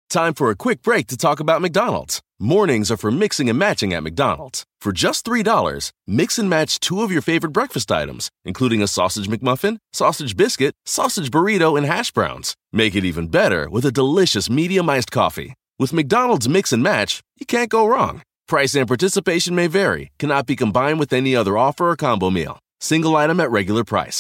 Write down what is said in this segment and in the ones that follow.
Time for a quick break to talk about McDonald's. Mornings are for mixing and matching at McDonald's. For just $3, mix and match 2 of your favorite breakfast items, including a sausage McMuffin, sausage biscuit, sausage burrito, and hash browns. Make it even better with a delicious medium iced coffee. With McDonald's Mix and Match, you can't go wrong. Price and participation may vary. Cannot be combined with any other offer or combo meal. Single item at regular price.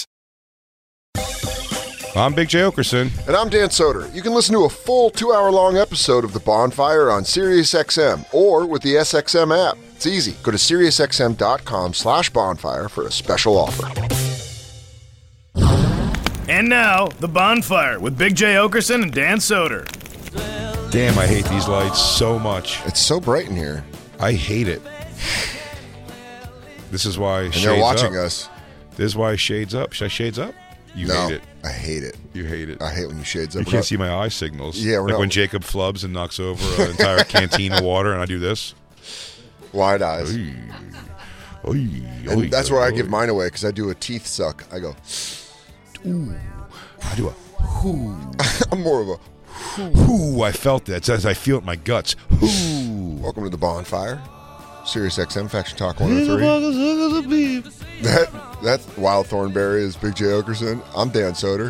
I'm Big J. Okerson. And I'm Dan Soder. You can listen to a full 2-hour-long episode of The Bonfire on SiriusXM or with the SXM app. It's easy. Go to SiriusXM.com/bonfire for a special offer. And now, The Bonfire with Big J. Okerson and Dan Soder. Damn, I hate these lights so much. It's so bright in here. I hate it. This is why and they're watching up. us. This is why shades up. Should I shades up? You hate it. I hate it. You hate it. I hate when you shades up. You can't see my eye signals. Yeah, we're like not. when Jacob flubs and knocks over an entire canteen of water, and I do this. Wide eyes. Oy. Oy. And that's where I give mine away because I do a teeth suck. I go, ooh. I do a whoo. I'm more of a whoo. I felt that. As I feel it in my guts. Whoo. Welcome to The Bonfire. SiriusXM Faction Talk 103. That's Wild Thornberry is Big J. Okerson. I'm Dan Soder.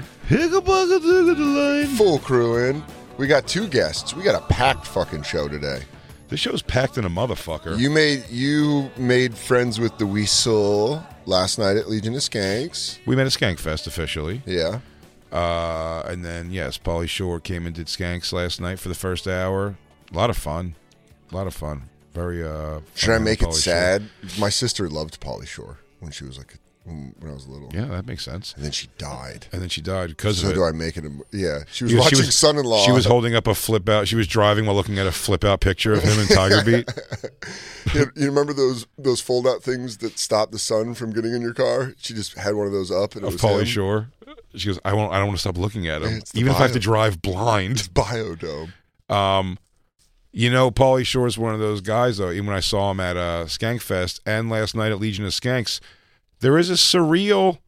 Full crew in. We got 2 guests. We got a packed fucking show today. This show's packed in a motherfucker. You made friends with the Weasel last night at Legion of Skanks. We met at Skankfest officially. Yeah. And then, yes, Pauly Shore came and did Skanks last night for the first hour. A lot of fun. Very, Should I make it Pauly sad? Shore. My sister loved Pauly Shore when she was when I was little. Yeah, that makes sense. And then she died. Because so of it. do I make it? Yeah. She was watching Son-in-Law. She was holding up a flip out. She was driving while looking at a flip out picture of him in Tiger Beat. You remember those fold out things that stop the sun from getting in your car? She just had one of those up, and it was Pauly him. Shore. She goes, I don't want to stop looking at him, Yeah, even if I have to drive blind. It's Biodome. Pauly Shore's one of those guys, though. Even when I saw him at Skankfest and last night at Legion of Skanks, there is a surreal,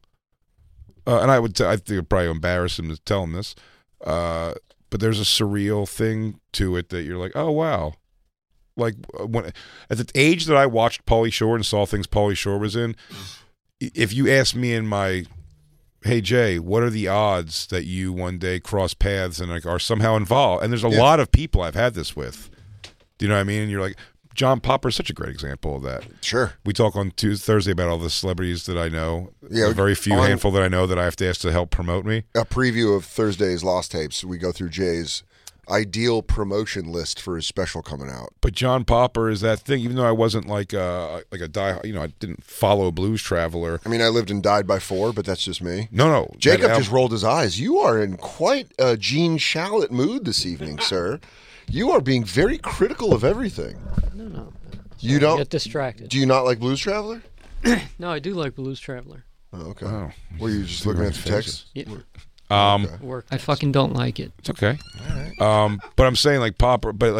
and I think it'd probably embarrass him to tell him this, but there's a surreal thing to it that you're like, oh wow, like when at the age that I watched Pauly Shore and saw things Pauly Shore was in, if you ask me in my, hey Jay, what are the odds that you one day cross paths and like are somehow involved? And there's a lot of people I've had this with. Do you know what I mean? And you're like, John Popper is such a great example of that. Sure. We talk on Thursday about all the celebrities that I know. Yeah, a very few handful that I know that I have to ask to help promote me. A preview of Thursday's Lost Tapes. We go through Jay's ideal promotion list for his special coming out. But John Popper is that thing. Even though I wasn't like a die, I didn't follow Blues Traveler. I mean, I lived and died by 4, but that's just me. No. Jacob just rolled his eyes. You are in quite a Gene Shalit mood this evening, sir. You are being very critical of everything. No. You don't get distracted. Do you not like Blues Traveler? No, I do like Blues Traveler. Oh, okay. Oh. Were you just looking at the text? Yeah. Okay. Work. I fucking don't like it. It's okay. All right. But I'm saying like Popper, but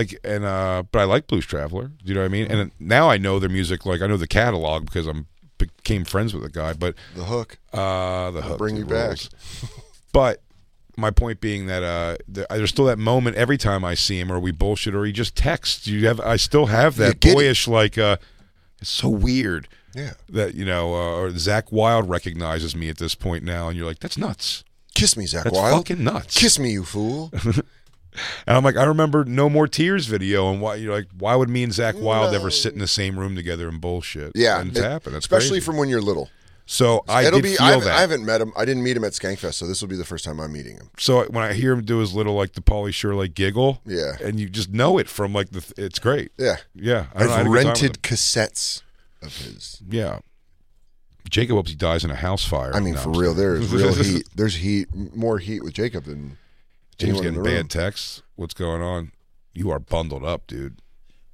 I like Blues Traveler. Do you know what I mean? And now I know their music. Like I know the catalog because became friends with the guy. But the hook. The hook. Bring you back. But my point being that there's still that moment every time I see him, or we bullshit, or he just texts. I still have that boyish it's so weird. Yeah. That or Zach Wilde recognizes me at this point now, and you're like, that's nuts. Kiss me, Zach That's Wilde. fucking nuts. Kiss me, you fool. And I'm like, I remember No More Tears video, and why would me and Zach Wilde ever sit in the same room together and bullshit? Yeah, and it's happened. That's especially crazy. from when you're little. So I feel that. I haven't met him. I didn't meet him at Skankfest, so this will be the first time I'm meeting him. So when I hear him do his little the Pauly Shore giggle, yeah, and you just know it from it's great. Yeah. I've rented cassettes of his. Yeah. Jacob hopes he dies in a house fire. I mean, for real, there is real heat. There's more heat with Jacob than James getting bad texts. What's going on? You are bundled up, dude.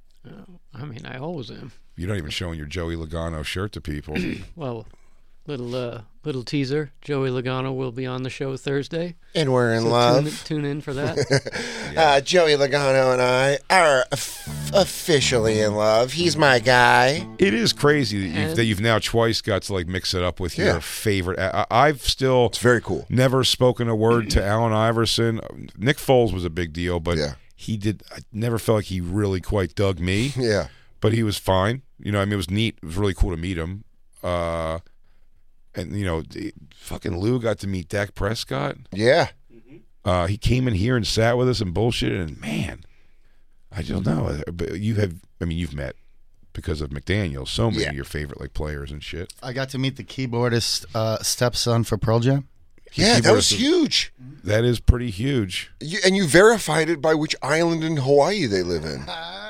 I mean, I always am. You're not even showing your Joey Logano shirt to people. Well, little teaser. Joey Logano will be on the show Thursday. And we're in love. Tune in for that. Joey Logano and I are officially in love. He's my guy. It is crazy that you've now twice got to mix it up with your favorite. I've still it's very cool. Never spoken a word to Allen Iverson. Nick Foles was a big deal, but I never felt like he really quite dug me. Yeah. But he was fine. You know, I mean, it was neat. It was really cool to meet him. And, you know, fucking Lou got to meet Dak Prescott. Yeah. He came in here and sat with us and bullshitted. And, man, I don't know. But you've met, because of McDaniel, so many of your favorite, like, players and shit. I got to meet the keyboardist stepson for Pearl Jam. Yeah, that was huge. That is pretty huge. And you verified it by which island in Hawaii they live in.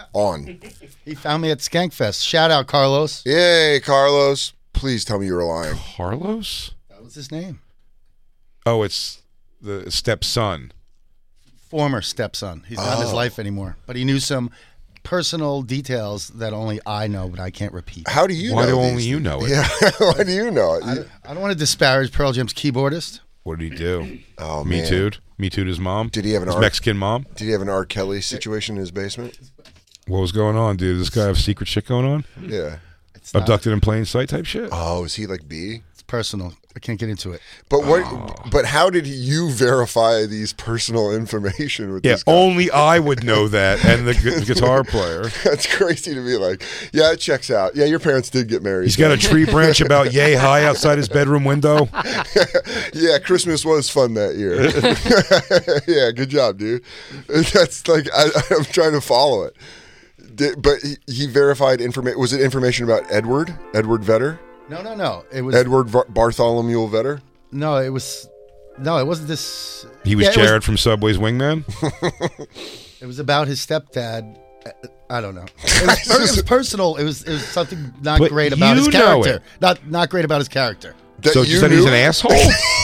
He found me at Skankfest. Shout out, Carlos. Yay, Carlos. Please tell me you were lying. Carlos? That was his name. Oh, it's the stepson. Former stepson. He's not in his life anymore. But he knew some personal details that only I know, but I can't repeat. How do you know? Why do these only you know it? Yeah, why do you know it? I don't want to disparage Pearl Jam's keyboardist. What did he do? Oh, Me man. Too'd? Me Too'd his mom? Did he have his Mexican mom? Did he have an R. Kelly situation in his basement? What was going on, dude? Does this guy have secret shit going on? Yeah. Abducted in plain sight type shit? Oh, is he like B? It's personal. I can't get into it. But But how did you verify these personal information with this guy? Only I would know that, and the guitar player. That's crazy to be like, yeah, it checks out. Yeah, your parents did get married. He's got a tree branch about yay high outside his bedroom window. Yeah, Christmas was fun that year. Yeah, good job, dude. That's like, I'm trying to follow it. But he verified information. Was it information about Edward Vedder? No. It was Edward Bartholomew Vedder? No, it wasn't this. He was Jared from Subway's Wingman? It was about his stepdad. I don't know. It was personal. It was something not But great about his you know character. it. Not great about his character. So you said he's an asshole?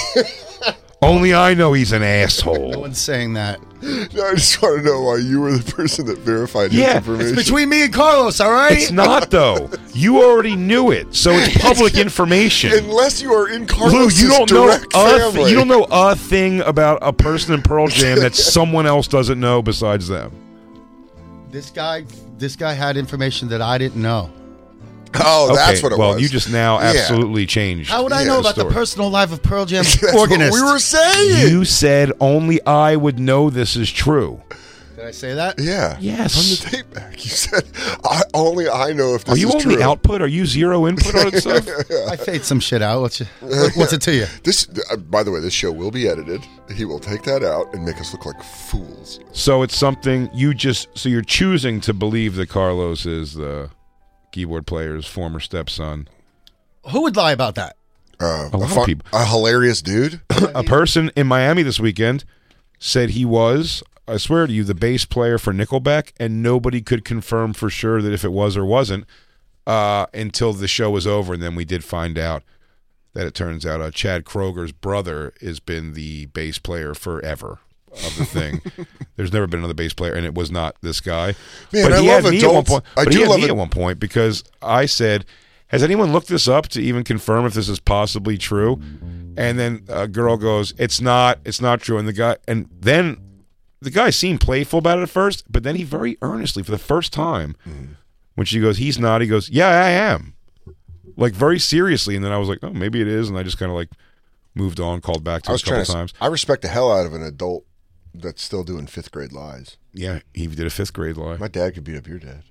Only I know he's an No asshole. one's saying that. No, I just want to know why you were the person that verified his information. It's between me and Carlos, all right? It's not, though. You already knew it, so it's public information. Unless you are in Lou, Carlos's you don't know direct family. you don't know a thing about a person in Pearl Jam that someone else doesn't know besides them. This guy had information that I didn't know. Oh, that's what it was. Well, you just now absolutely changed. How would I know about the story. personal life of Pearl Jam That's organist? what we were saying. You said only I would know this is true. Did I say that? Yeah. Yes. On the tape back, you said, only I know if this Are you is only true. output? Are you zero input on stuff? I fade some shit out. What's it to you? This, by the way, this show will be edited. He will take that out and make us look like fools. So it's something so you're choosing to believe that Carlos is the keyboard player's former stepson. Who would lie about that? A lot of people. A hilarious dude. A person in Miami this weekend said he was, I swear to you, the bass player for Nickelback, and nobody could confirm for sure that if it was or wasn't until the show was over, and then we did find out that it turns out Chad Kroger's brother has been the bass player forever of the thing. There's never been another bass player, and it was not this guy. Man, but he I had love me adults. at one point. I But do he had love me it. at one point because I said, has anyone looked this up to even confirm if this is possibly true? And then a girl goes, it's not true. And then the guy seemed playful about it at first, but then he very earnestly, for the first time, when she goes, he's not, he goes, yeah, I am. Like very seriously. And then I was like, oh, maybe it is. And I just kind of like moved on, called back to it a couple times. I respect the hell out of an adult that's still doing 5th grade lies. Yeah, he did a 5th grade lie. My dad could beat up your dad.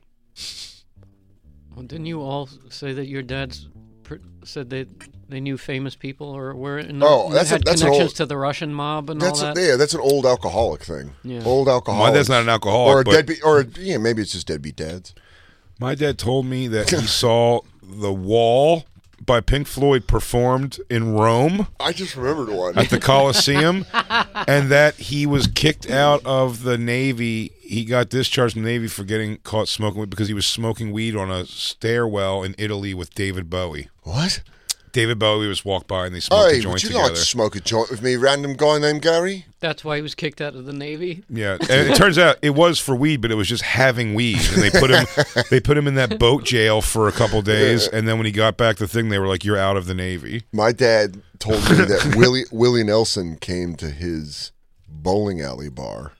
Well, didn't you all say that your dads said they knew famous people or were in the, had connections to the Russian mob and all that? Yeah, that's an old alcoholic thing. Yeah. Old alcoholic. My dad's not an alcoholic. Or a deadbeat, maybe it's just deadbeat dads. My dad told me that he saw The Wall by Pink Floyd performed in Rome I just remembered one. at the Colosseum, and that he was kicked out of the Navy. He got discharged from the Navy for getting caught smoking weed because he was smoking weed on a stairwell in Italy with David Bowie. What? David Bowie was walked by and they smoked a joint would you together. like to smoke a joint with me, random guy named Gary? That's why he was kicked out of the Navy. Yeah, and it turns out it was for weed, but it was just having weed, and they put him in that boat jail for a couple days, and then when he got back, the thing they were like, "You're out of the Navy." My dad told me that Willie Nelson came to his bowling alley bar.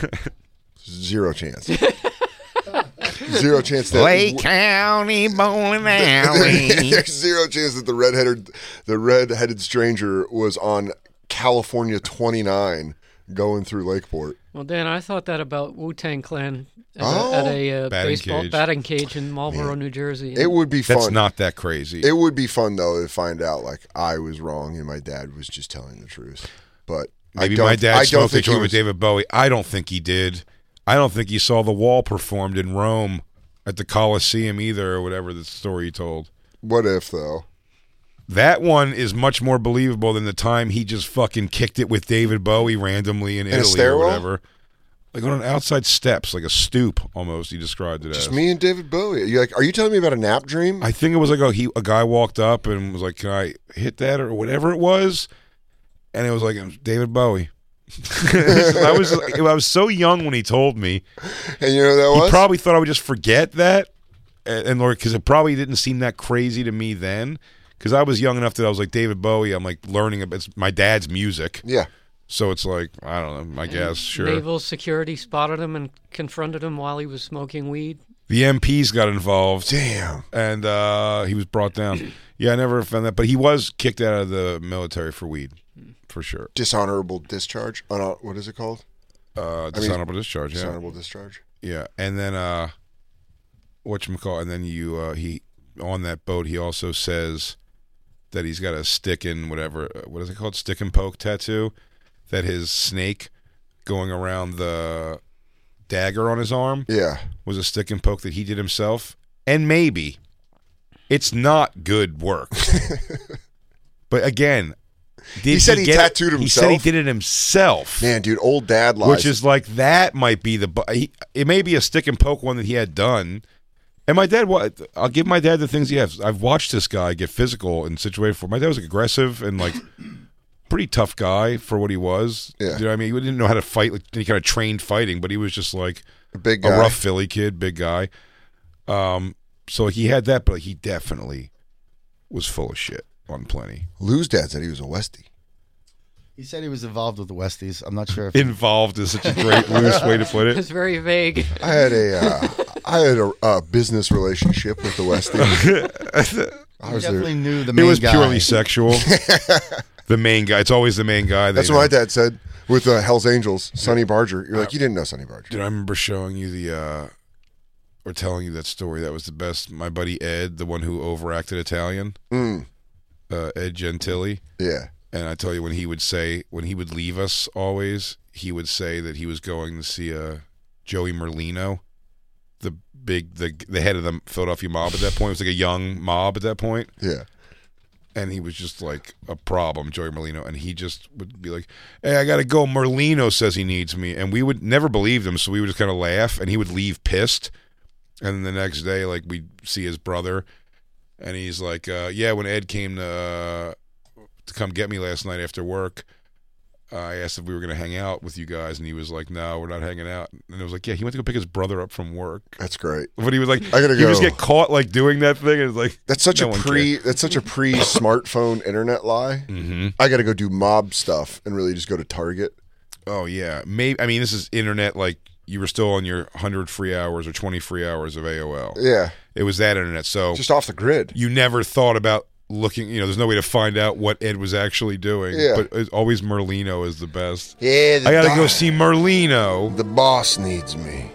Zero chance. Zero chance that Lake County Bowling Alley. There's zero chance that the redheaded stranger was on California 29 going through Lakeport. Well, Dan, I thought that about Wu-Tang Clan at Oh. a Batting batting cage in Marlboro, New Jersey. It would be fun. That's not that crazy. It would be fun, though, to find out, like, I was wrong and my dad was just telling the truth. But Maybe I don't, my dad I don't smoked a think he joint was, with David Bowie. I don't think he did. I don't think he saw The Wall performed in Rome at the Colosseum either, or whatever the story he told. What if, though? That one is much more believable than the time he just fucking kicked it with David Bowie randomly in a Italy or stairwell? whatever. Like on outside steps, like a stoop almost, he described it Just as. me and David Bowie. You're like, are you telling me about a nap dream? I think it was like a guy walked up and was like, "Can I hit that?" or whatever it was, and it was like, David Bowie. I was so young when he told me, and you know who that was? he probably thought I would just forget that, and because it probably didn't seem that crazy to me then, because I was young enough that I was like David Bowie. I'm like learning about it's my dad's music. Yeah. So it's like, I don't know, I guess, sure. Naval security spotted him and confronted him while he was smoking weed. The MPs got involved. Damn. And he was brought down. Yeah, I never found that. But he was kicked out of the military for weed, for sure. Dishonorable discharge. What is it called? Dishonorable discharge, yeah. Dishonorable discharge. Yeah, and then, whatchamacallit, and then he, on that boat, he also says that he's got a stick and whatever, what is it called? Stick and poke tattoo. That his snake going around the dagger on his arm was a stick and poke that he did himself. And maybe it's not good work. But again, he said he tattooed himself. He said he did it himself. Man, dude, old dad lies. Which is like, that might be it may be a stick and poke one that he had done. And my dad, I'll give my dad the things he has. I've watched this guy get physical in situations before. My dad was aggressive and like pretty tough guy for what he was. Yeah. You know what I mean? He didn't know how to fight. Like, he kind of trained fighting, but he was just like a big guy. A rough Philly kid, big guy. So he had that, but he definitely was full of shit on plenty. Lou's dad said he was a Westie. He said he was involved with the Westies. I'm not sure if involved is such a great loose way to put it. It's very vague. I had a business relationship with the Westies. I definitely knew the main guy. It was purely sexual. The main guy. It's always the main guy. That's what my dad said with Hell's Angels, Sonny Barger. You're like, you didn't know Sonny Barger. Dude, I remember showing you or telling you that story. That was the best. My buddy Ed, the one who overacted Italian, Ed Gentili. Yeah. And I tell you, when he would leave us always, he would say that he was going to see Joey Merlino, the head of the Philadelphia mob at that point. It was like a young mob at that point. Yeah. And he was just like a problem, Joey Merlino. And he just would be like, "Hey, I got to go. Merlino says he needs me." And we would never believe him, so we would just kind of laugh. And he would leave pissed. And then the next day, like, we'd see his brother. And he's like, yeah, when Ed came to come get me last night after work, I asked if we were going to hang out with you guys, and he was like, "No, we're not hanging out." And it was like, yeah, he went to go pick his brother up from work. That's great. But he was like, I gotta he go. just get caught like doing that thing, and it's like, that's such no a one pre-smartphone internet lie. Mm-hmm. I got to go do mob stuff and really just go to Target. Oh yeah, maybe. I mean, this is internet. Like, you were still on your 100 free hours or 20 free hours of AOL. Yeah, it was that internet. So just off the grid. You never thought about looking, there's no way to find out what Ed was actually doing. Yeah. But it's always Merlino is the best. Yeah, I gotta go see Merlino. The boss needs me.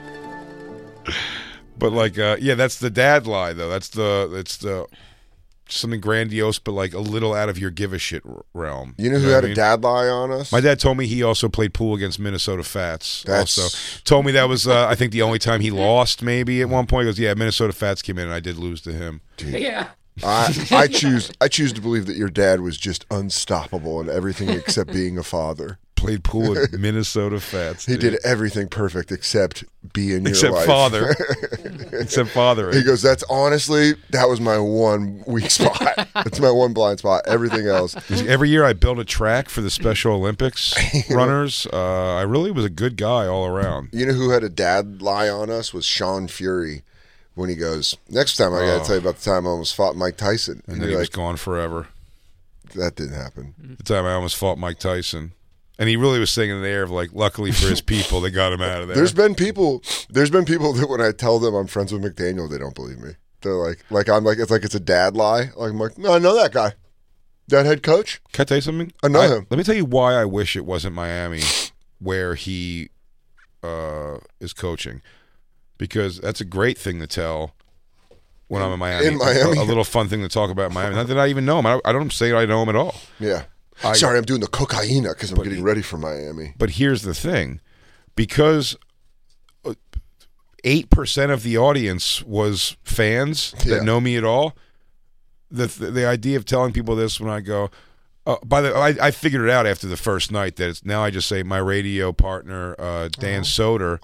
But like, yeah, that's the dad lie though. It's the something grandiose, but like a little out of your give a shit realm. You know who had a dad lie on us? My dad told me he also played pool against Minnesota Fats. Also told me that was I think the only time he lost maybe at one point. He goes, yeah, Minnesota Fats came in and I did lose to him. Dude. Yeah. I choose to believe that your dad was just unstoppable in everything except being a father. Played pool with Minnesota Fats. He did everything perfect except be in your life. Except father. He goes, that was my one weak spot. That's my one blind spot. Everything else. Every year I built a track for the Special Olympics runners. I really was a good guy all around. You know who had a dad lie on us was Sean Fury. When he goes, next time I got to tell you about the time I almost fought Mike Tyson. And then he was gone forever. That didn't happen. The time I almost fought Mike Tyson. And he really was singing in the air of like, luckily for his people, they got him out of there. There's been people that when I tell them I'm friends with McDaniel, they don't believe me. They're like I'm like, it's a dad lie. Like, I'm like, no, I know that guy. That head coach. Can I tell you something? I know him. Let me tell you why I wish it wasn't Miami where he is coaching, because that's a great thing to tell when I'm in Miami. In Miami. A little fun thing to talk about in Miami. Not that I even know him. I don't say I know him at all. Yeah. Sorry, I'm doing the cocaine because I'm getting ready for Miami. But here's the thing. Because 8% of the audience was fans that know me at all, the idea of telling people this when I go, I figured it out after the first night that it's, now I just say my radio partner, Dan Soder.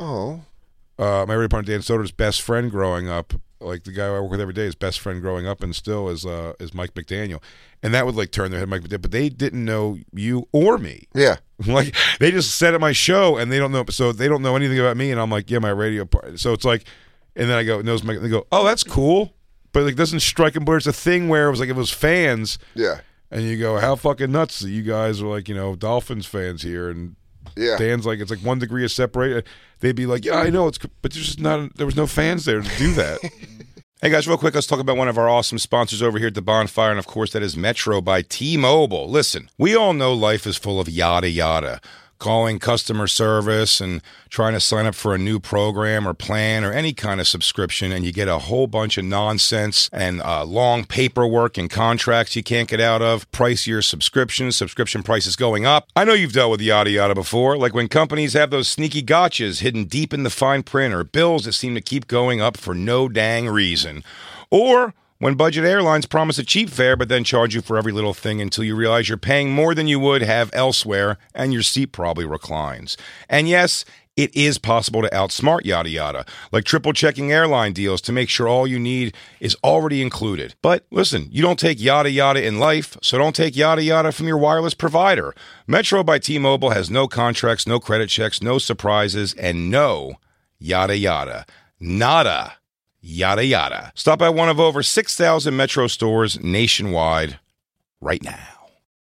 My radio partner, Dan Soder's best friend growing up, like the guy I work with every day, his best friend growing up and still is Mike McDaniel. And that would like turn their head, Mike McDaniel, but they didn't know you or me. Yeah. Like they just said at my show and they don't know, so they don't know anything about me. And I'm like, yeah, my radio partner. So it's like, and then I go, knows Mike, and they go, oh, that's cool. But like doesn't strike them, but it's a thing where it was like, it was fans. Yeah. And you go, how fucking nuts that you guys are like, Dolphins fans here. And Dan's like, it's like 1 degree of separation. They'd be like, yeah, I know, but there's just there was no fans there to do that. Hey guys, real quick, let's talk about one of our awesome sponsors over here at the Bonfire, and of course that is Metro by T-Mobile. Listen, we all know life is full of yada yada. Calling customer service and trying to sign up for a new program or plan or any kind of subscription, and you get a whole bunch of nonsense and long paperwork and contracts you can't get out of, pricier subscription prices going up. I know you've dealt with yada yada before, like when companies have those sneaky gotchas hidden deep in the fine print or bills that seem to keep going up for no dang reason. Or when budget airlines promise a cheap fare but then charge you for every little thing until you realize you're paying more than you would have elsewhere and your seat probably reclines. And yes, it is possible to outsmart yada yada, like triple checking airline deals to make sure all you need is already included. But listen, you don't take yada yada in life, so don't take yada yada from your wireless provider. Metro by T-Mobile has no contracts, no credit checks, no surprises, and no yada yada. Nada. Yada yada. Stop by one of over 6,000 Metro stores nationwide right now.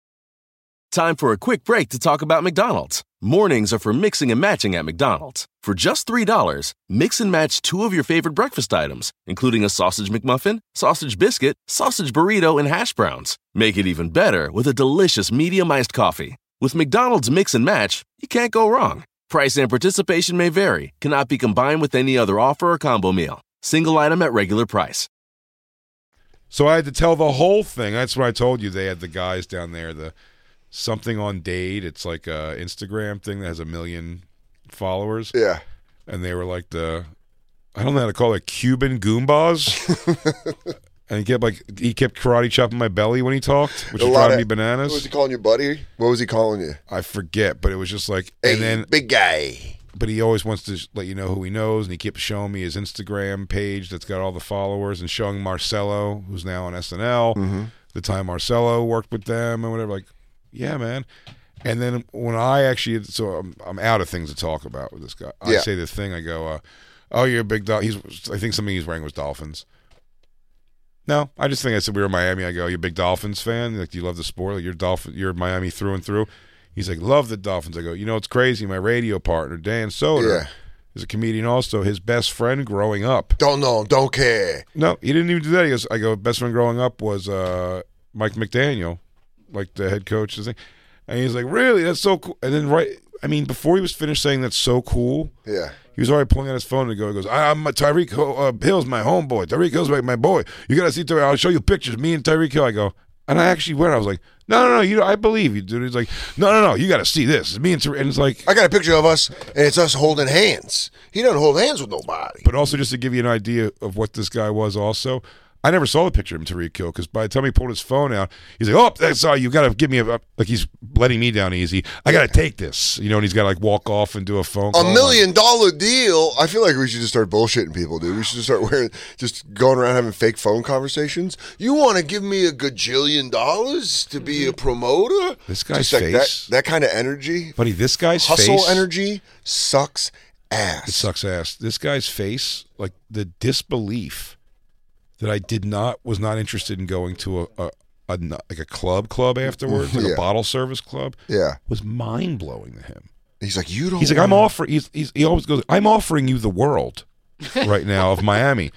Time for a quick break to talk about McDonald's. Mornings are for mixing and matching at McDonald's. For just $3, mix and match 2 of your favorite breakfast items, including a sausage McMuffin, sausage biscuit, sausage burrito, and hash browns. Make it even better with a delicious medium iced coffee. With McDonald's Mix and Match, you can't go wrong. Price and participation may vary. Cannot be combined with any other offer or combo meal. Single item at regular price. So I had to tell the whole thing. That's what I told you. They had the guys down there, the something on Date. It's like a Instagram thing that has 1 million followers. Yeah. And they were like I don't know how to call it, Cuban Goombas. And he kept karate chopping my belly when he talked, which was driving me bananas. What was he calling you, buddy? What was he calling you? I forget, but it was just like, hey, and then big guy. But he always wants to let you know who he knows, and he keeps showing me his Instagram page that's got all the followers, and showing Marcelo, who's now on SNL, the time Marcelo worked with them and whatever. Like, yeah, man. And then when I actually, so I'm out of things to talk about with this guy. I say the thing, I go, oh, you're a big I think something he's wearing was Dolphins. No, I just think I said we were in Miami. I go, you're a big Dolphins fan? Like, do you love the sport? Like, you're Miami through and through. He's like, love the Dolphins. I go, it's crazy. My radio partner, Dan Soder, is a comedian also. His best friend growing up. Don't know, don't care. No, he didn't even do that. I go, best friend growing up was Mike McDaniel, like the head coach. And he's like, really? That's so cool. And then before he was finished saying that's so cool, he was already pulling out his phone and he goes, I'm Tyreek Hill's my homeboy. Tyreek Hill's my boy. You got to see Tyreek. I'll show you pictures. Me and Tyreek Hill. I go, and I actually went. I was like, no, I believe you, dude. He's like, no, you got to see this. It's me and Tyreek. And it's like, I got a picture of us, and it's us holding hands. He doesn't hold hands with nobody. But also, just to give you an idea of what this guy was also, I never saw the picture of him, Tyreek Hill, because by the time he pulled his phone out, he's like, oh, that's all. You got to give me like he's letting me down easy. I got to take this. And he's got to like walk off and do a phone call. $1 million deal. I feel like we should just start bullshitting people, dude. We should just start just going around having fake phone conversations. You want to give me $1 gajillion to be a promoter? This guy's just face. That kind of energy. Buddy, this guy's hustle face. energy sucks ass. It sucks ass. This guy's face, like the disbelief that I was not interested in going to a club afterwards, like a bottle service club. Yeah, was mind blowing to him. He's like, you don't. He's like, I'm offering. He always goes, I'm offering you the world right now of Miami.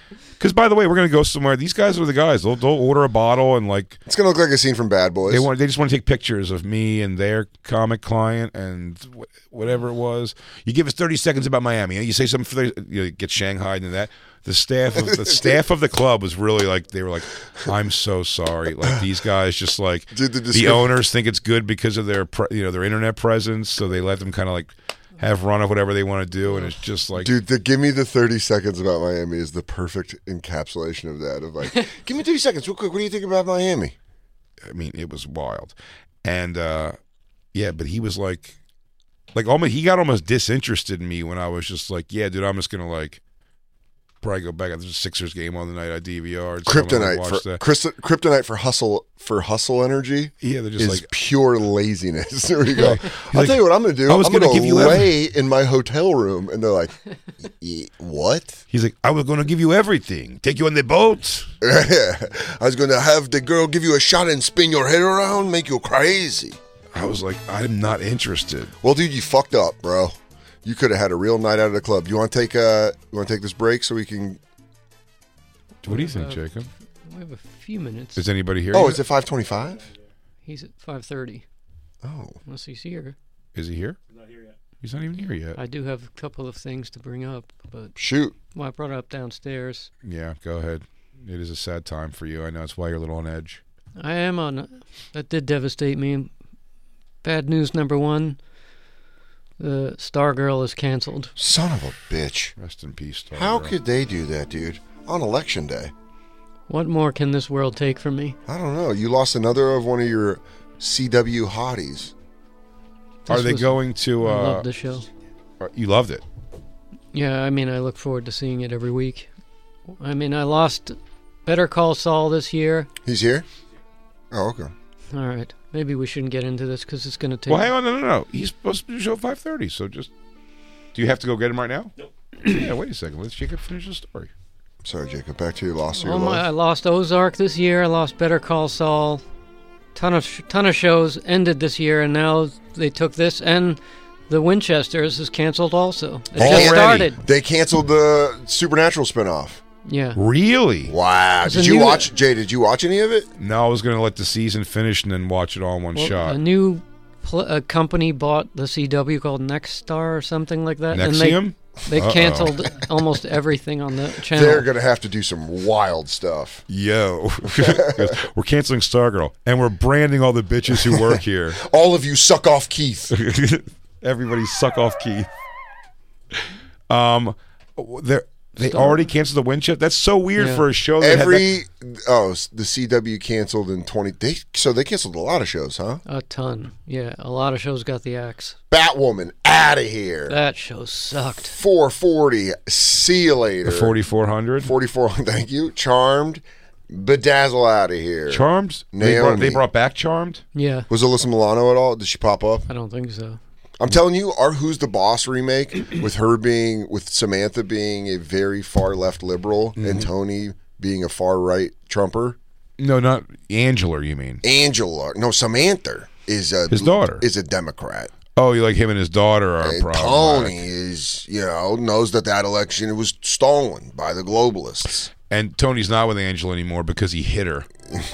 Because, by the way, we're going to go somewhere. These guys are the guys. They'll order a bottle and, like... It's going to look like a scene from Bad Boys. They just want to take pictures of me and their comic client and whatever it was. You give us 30 seconds about Miami. You say something for you get shanghaied and that. The staff of the club was really like, they were like, I'm so sorry. Like, these guys just like, Dude, the owners think it's good because of their their internet presence, so they let them kind of like have run of whatever they want to do, and it's just like... Dude, give me the 30 seconds about Miami is the perfect encapsulation of that. Of like, give me 30 seconds real quick. What do you think about Miami? I mean, it was wild. And, yeah, but he was like almost, he got almost disinterested in me when I was just like, yeah, dude, I'm just going to like... probably go back. There's a Sixers game on the night I DVR'd. Kryptonite for hustle energy. Yeah, they're just is like pure laziness. There we go. I'll tell you what I'm going to do. I'm going to lay in my hotel room, and they're like, "What?" He's like, "I was going to give you everything. Take you on the boat. I was going to have the girl give you a shot and spin your head around, make you crazy." I was like, "I'm not interested." Well, dude, you fucked up, bro. You could have had a real night out of the club. You want to take this break so we can... What do you think, Jacob? We have a few minutes. Is anybody here? Oh, yet? is it 5:25? He's at 5:30. Oh. Unless he's here. Is he here? He's not here yet. He's not even here yet. I do have a couple of things to bring up, but... Shoot. Well, I brought it up downstairs. Yeah, go ahead. It is a sad time for you. I know it's why you're a little on edge. I am on... That did devastate me. Bad news number one. The Stargirl is canceled. Son of a bitch. Rest in peace, Stargirl. How could they do that, dude? On election day. What more can this world take from me? I don't know. You lost another of one of your CW hotties. Are they going to... I love the show. You loved it? Yeah, I mean, I look forward to seeing it every week. I mean, I lost Better Call Saul this year. He's here? Oh, okay. All right. Maybe we shouldn't get into this because it's going to take... Well, hang on. No. He's supposed to do the show at 5:30, so just... Do you have to go get him right now? Nope. Yeah, wait a second. Let's Jacob finish the story. Sorry, Jacob. Back to your loss. I lost Ozark this year. I lost Better Call Saul. Ton of shows ended this year, and now they took this, and the Winchesters is canceled also. It just started. They canceled the Supernatural spinoff. Yeah. Really? Wow. Did you watch, Jay, did you watch any of it? No, I was going to let the season finish and then watch it all in one shot. A new company bought the CW called Nexstar or something like that. Nexium? And they canceled almost everything on the channel. They're going to have to do some wild stuff. Yo. We're canceling Stargirl, and we're branding all the bitches who work here. All of you suck off Keith. Everybody suck off Keith. They already canceled the Winchester. That's so weird for a show. That the CW canceled in 20. So they canceled a lot of shows, huh? A ton. Yeah, a lot of shows got the axe. Batwoman, out of here. That show sucked. 440, see you later. The 4400. 4400. Thank you. Charmed, bedazzle out of here. Charmed. Naomi. They brought back Charmed. Yeah. Was Alyssa Milano at all? Did she pop up? I don't think so. I'm telling you, our Who's the Boss remake with Samantha being a very far left liberal and Tony being a far right Trumper. No, not Angela. You mean Angela? No, Samantha is his daughter. Is a Democrat. Oh, you like him and his daughter are Tony is knows that election was stolen by the globalists. And Tony's not with Angela anymore because he hit her.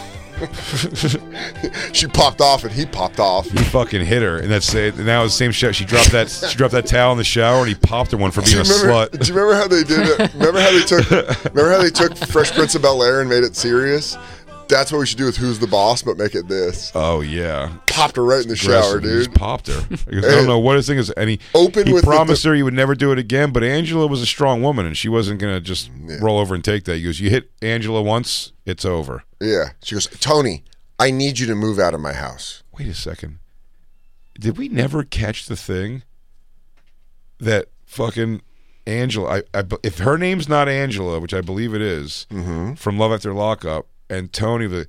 She popped off and he popped off. He fucking hit her, and that's it. Now it's the same shit. She dropped that towel in the shower, and he popped her one for being a slut. Do you remember how they did it? Remember how they took Fresh Prince of Bel-Air and made it serious? That's what we should do with Who's the Boss, but make it this. Oh yeah, popped her right in the shower, dude. He just popped her. I don't know what his thing is. And he promised her he would never do it again. But Angela was a strong woman, and she wasn't gonna just roll over and take that. He goes, "You hit Angela once, it's over." Yeah. She goes, "Tony, I need you to move out of my house." Wait a second. Did we never catch the thing that fucking Angela? If her name's not Angela, which I believe it is, from Love After Lockup. And Tony's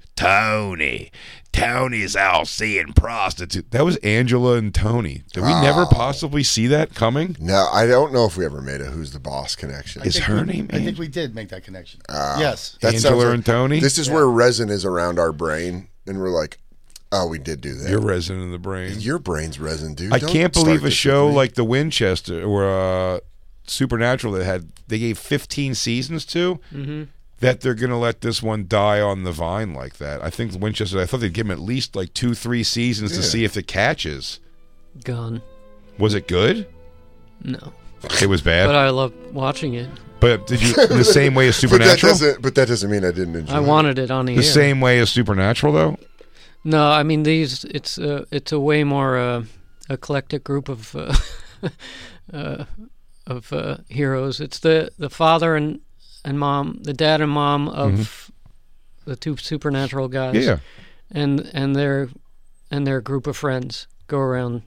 out seeing prostitute. That was Angela and Tony. Did we never possibly see that coming? No, I don't know if we ever made a Who's the Boss connection. Is her name? I think we did make that connection. Yes, Angela and Tony. This is where resin is around our brain, and we're like, oh, we did do that. Your resin in the brain. Your brain's resin, dude. I can't believe a show like The Winchester or Supernatural they gave 15 seasons to. that they're going to let this one die on the vine like that. I think Winchester, I thought they'd give him at least like 2-3 seasons to see if it catches. Gone. Was it good? No. It was bad? But I love watching it. But did you, in the same way as Supernatural? But that doesn't mean I didn't enjoy it. I wanted it on the air. The same way as Supernatural, though? No, I mean, it's a way more eclectic group of heroes. It's the father and mom, the dad and mom of the two supernatural guys. Yeah. And their group of friends go around.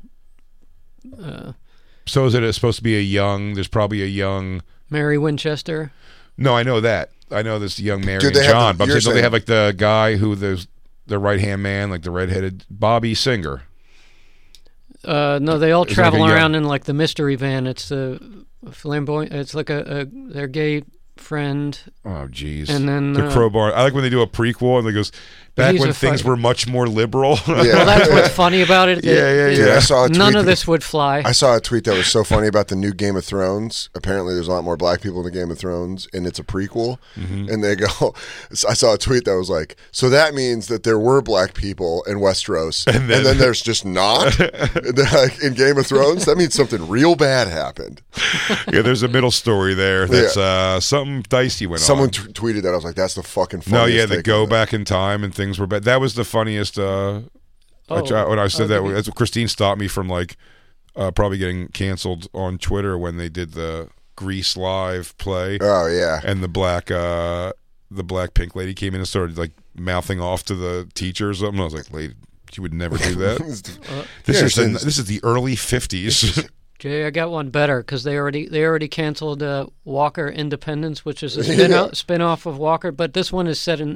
So is it supposed to be there's probably a young... Mary Winchester? No, I know that. I know this young Mary and they John. But you're they have like the guy who the right-hand man, like the redheaded Bobby Singer. No, they all It's travel like a young- around in like the mystery van. It's the flamboyant. It's like their gay friend. Oh, jeez. And then the crowbar. I like when they do a prequel and it goes back he's when a things fighter. were much more liberal. Well, that's what's funny about it. Yeah, I saw a tweet None of this would fly. I saw a tweet that was so funny about the new Game of Thrones. Apparently, there's a lot more black people in the Game of Thrones, and it's a prequel. And they go, I saw a tweet that was like, so that means that there were black people in Westeros, and then there's just not? Like, in Game of Thrones? That means something real bad happened. Yeah, there's a middle story there. That's something dicey went Someone on. tweeted that. I was like, that's the fucking funniest No, yeah, the take go of it. back in time and things were bad. That was the funniest. When I said that, Christine stopped me from like probably getting canceled on Twitter when they did the Grease live play. Oh, yeah. And the black pink lady came in and started like mouthing off to the teacher or something. I was like, lady, you would never do that. This is the early 50s. Jay, I got one better because they already canceled Walker Independence, which is a spin-off of Walker, but this one is set in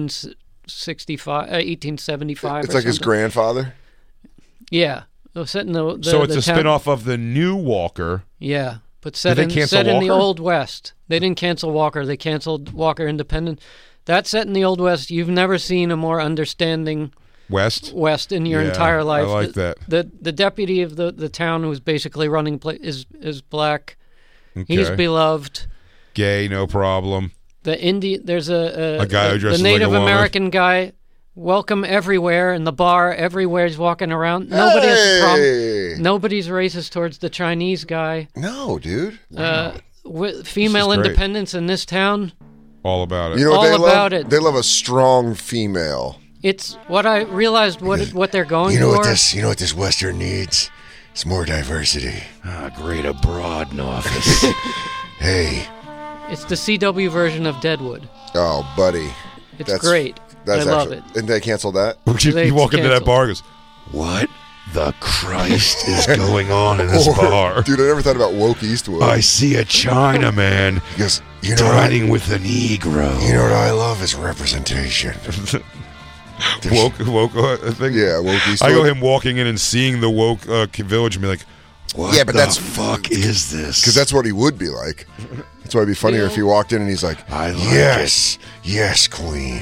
1875. It's like his grandfather? Yeah. It was set in the So it's the a town- spin-off of the new Walker. Yeah, but set Did in they cancel the Walker? Old West. They didn't cancel Walker. They canceled Walker Independent. That's set in the Old West. You've never seen a more understanding West in your Yeah, entire life. I like that. The deputy of the town who's basically running is black. Okay. He's beloved. Gay, no problem. There's a guy who dresses the Native like a woman. American guy. Welcome everywhere in the bar. Everywhere he's walking around. Nobody has a problem. Nobody's racist towards the Chinese guy. No, dude. Female great. independence in this town. All about it. You know what All they love? about it. They love a strong female. It's what I realized what they're going You know for. what this Western needs? It's more diversity. Great abroad office. Hey. It's the CW version of Deadwood. Oh, buddy. It's great. I love it. And they canceled that? You walk into that canceled. bar and goes, What the Christ is going on in this bar? Dude, I never thought about woke Eastwood. I see a Chinaman He goes, you know what? dining with a Negro. You know what I love is representation. woke thing. Yeah, woke Eastwood. I go him walking in and seeing the woke village and be like, What Yeah, but the that's- fuck is this? Because that's what he would be like. That's why it'd be funnier if he walked in and he's like, I like yes, queen.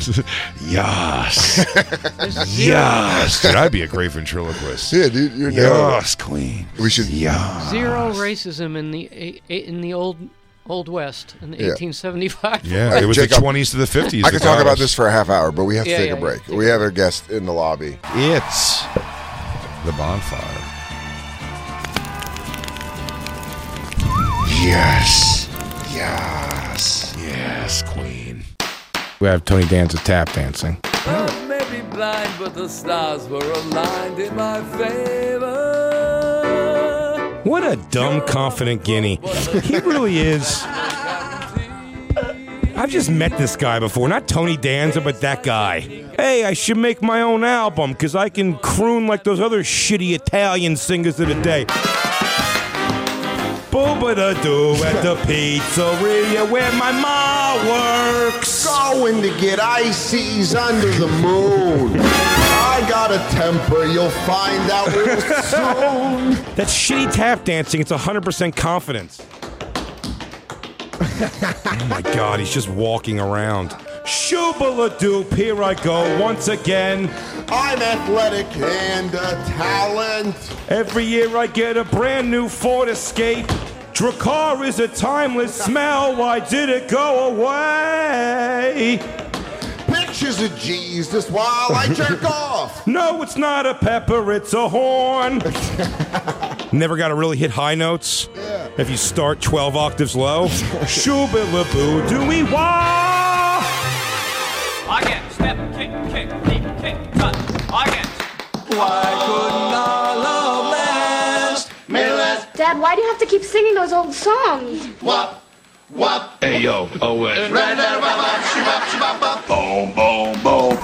Yes. Yes. dude, I'd be a great ventriloquist. Yeah, dude, you're nailing it. Yes, queen. We should. Yes. Zero racism in the old West in the Yeah. 1875. Yeah, it was Jacob, the 20s to the 50s. I could talk about this for a half hour, but we have to Yeah, take yeah, a break. yeah. We have a guest in the lobby. It's the bonfire. Yes. Yes. Yes, queen. We have Tony Danza tap dancing. I may be blind, but the stars were aligned in my favor. What a dumb, confident guinea. He really is. I've just met this guy before. Not Tony Danza, but that guy. Hey, I should make my own album because I can croon like those other shitty Italian singers of the day. Booba-da-doo at the pizzeria where my ma works. Going to get ices under the moon. I got a temper, you'll find out real soon. That shitty tap dancing, it's 100% confidence. Oh my God, he's just walking around. Shooba-la-doop, here I go once again. I'm athletic and a talent. Every year I get a brand new Ford Escape. Drakkar is a timeless smell. Why did it go away? Pictures of Jesus while I jerk off. No, it's not a pepper, it's a horn. Never got to really hit high notes? Yeah. If you start 12 octaves low? Shoo-ba-la-boo, do-we-wah! Again, step, kick, cut. Again. Why couldn't our love last? Dad, why do you have to keep singing those old songs? Wop. Hey yo, OS. Boom, boom, boom.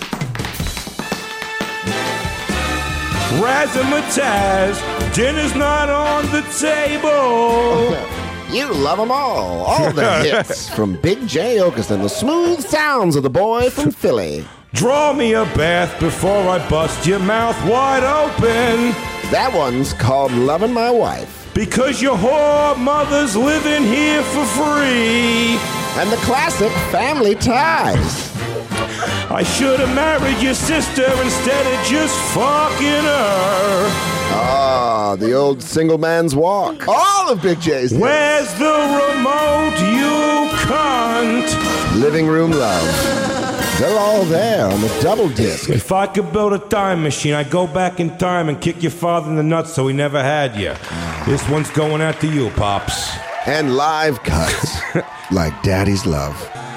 Razzmatazz, dinner's not on the table. You love them all the hits from Big J Okerson, the smooth sounds of the boy from Philly. Draw me a bath before I bust your mouth wide open. That one's called Loving My Wife. Because your whore mother's living here for free. And the classic Family Ties. I should have married your sister instead of just fucking her. Ah, the old single man's walk. All of Big J's hits. Where's the remote, you cunt? Living Room Love. They're all there on the double disc. If I could build a time machine, I'd go back in time and kick your father in the nuts so he never had you. This one's going out to you, Pops. And live cuts like Daddy's Love.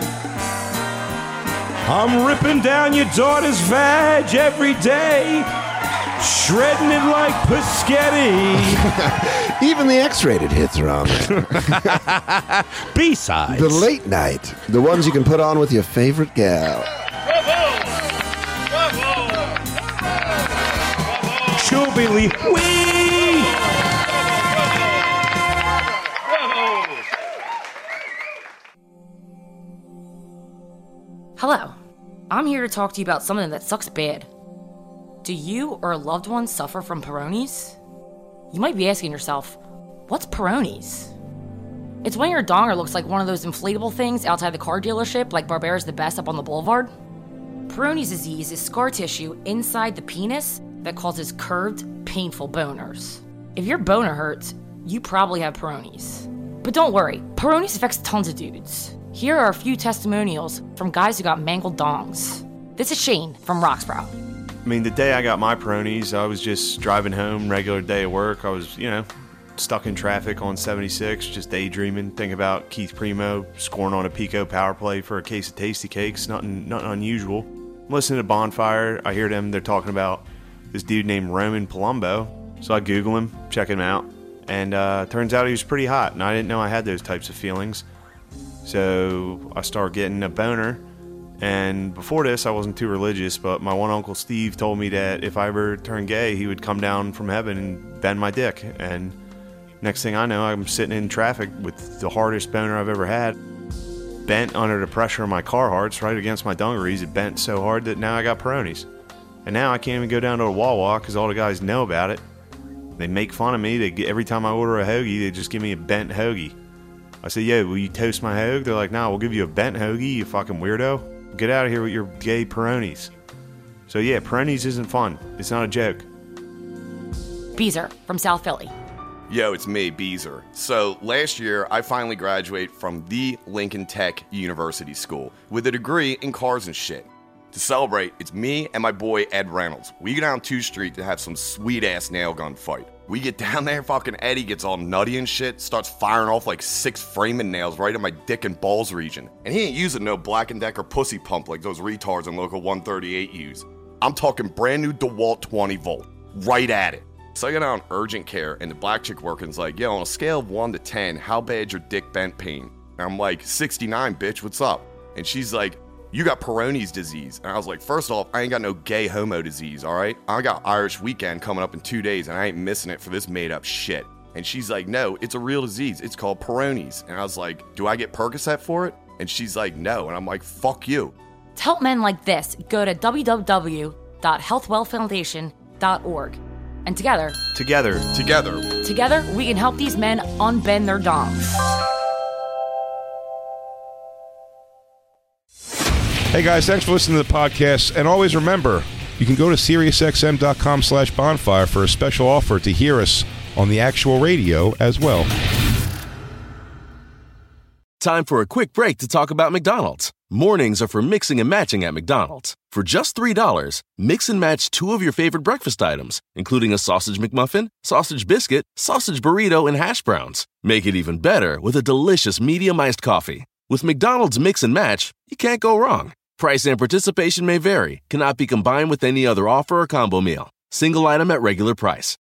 I'm ripping down your daughter's vag every day, shredding it like Paschetti. Even the X-rated hits are on there. B-sides. The late night. The ones you can put on with your favorite gal. Shoo-billy, wee! Hello. I'm here to talk to you about something that sucks bad. Do you or a loved one suffer from Peyronie's? You might be asking yourself, what's Peyronie's? It's when your donger looks like one of those inflatable things outside the car dealership like Barbera's the Best up on the boulevard. Peyronie's disease is scar tissue inside the penis that causes curved, painful boners. If your boner hurts, you probably have Peyronie's. But don't worry, Peyronie's affects tons of dudes. Here are a few testimonials from guys who got mangled dongs. This is Shane from Roxborough. I mean, the day I got my Peyronie's, I was just driving home, regular day of work. I was, stuck in traffic on 76, just daydreaming, thinking about Keith Primo scoring on a Pico power play for a case of Tasty Cakes, nothing unusual. I'm listening to Bonfire, I hear they're talking about this dude named Roman Palumbo, so I Google him, check him out, and turns out he was pretty hot, and I didn't know I had those types of feelings. So I started getting a boner. And before this, I wasn't too religious, but my one Uncle Steve told me that if I ever turned gay, he would come down from heaven and bend my dick. And next thing I know, I'm sitting in traffic with the hardest boner I've ever had. Bent under the pressure of my Carhartts right against my dungarees. It bent so hard that now I got Peyronie's. And now I can't even go down to a Wawa because all the guys know about it. They make fun of me. Every time I order a hoagie, they just give me a bent hoagie. I say, yo, will you toast my hoagie? They're like, nah, we'll give you a bent hoagie, you fucking weirdo. Get out of here with your gay Peyronie's. So yeah, Peyronie's isn't fun. It's not a joke. Beezer from South Philly. Yo, it's me, Beezer. So last year, I finally graduated from the Lincoln Tech University School with a degree in cars and shit. To celebrate, it's me and my boy Ed Reynolds. We go down 2th Street to have some sweet-ass nail gun fight. We get down there, fucking Eddie gets all nutty and shit, starts firing off like 6 framing nails right in my dick and balls region. And he ain't using no Black & Decker pussy pump like those retards in Local 138 use. I'm talking brand new DeWalt 20 volt, right at it. So I get on urgent care and the black chick working's like, yo, on a scale of 1 to 10, how bad's your dick bent pain? And I'm like, 69, bitch, what's up? And she's like, you got Peyronie's disease. And I was like, first off, I ain't got no gay homo disease, all right? I got Irish weekend coming up in 2 days, and I ain't missing it for this made-up shit. And she's like, no, it's a real disease. It's called Peyronie's. And I was like, do I get Percocet for it? And she's like, no. And I'm like, fuck you. To help men like this, go to www.healthwellfoundation.org. And together, we can help these men unbend their dongs. Hey guys, thanks for listening to the podcast. And always remember, you can go to SiriusXM.com/bonfire for a special offer to hear us on the actual radio as well. Time for a quick break to talk about McDonald's. Mornings are for mixing and matching at McDonald's. For just $3, mix and match 2 of your favorite breakfast items, including a sausage McMuffin, sausage biscuit, sausage burrito, and hash browns. Make it even better with a delicious medium iced coffee. With McDonald's Mix and Match, you can't go wrong. Price and participation may vary, cannot be combined with any other offer or combo meal. Single item at regular price.